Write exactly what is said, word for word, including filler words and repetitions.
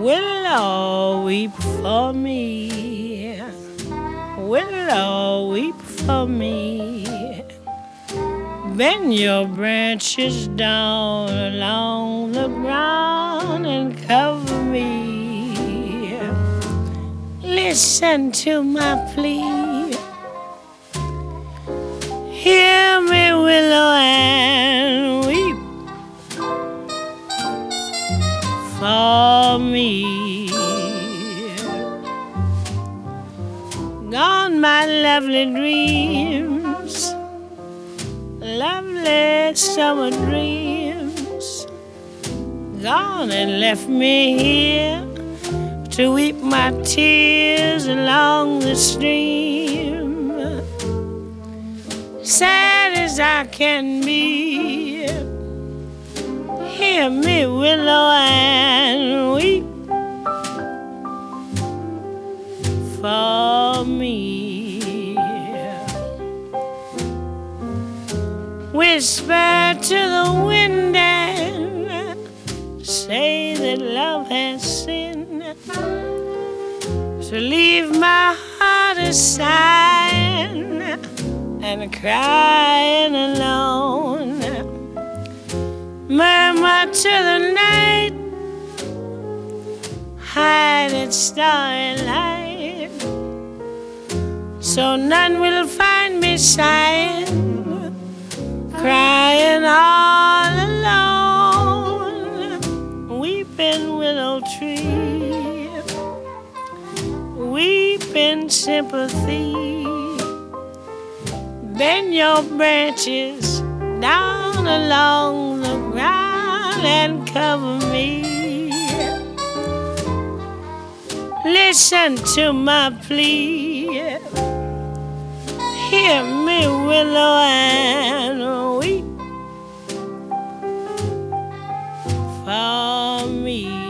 Willow, weep for me. Willow, weep for me. Bend your branches down along the ground and cover me. Listen to my plea. Hear me, willow, and weep for me. Gone my lovely dreams, lovely summer dreams. Gone and left me here to weep my tears along the stream. Sad as I can be, hear me, willow, and weep for me. Whisper to the wind and say that love has sinned, so leave my heart a sighing and crying alone. Murmur to the night, hide its starry light, so none will find me sighing, crying all alone. Weeping willow tree, weeping sympathy. Bend your branches down along the ground and cover me. Listen to my plea. Hear me, willow, and weep for me.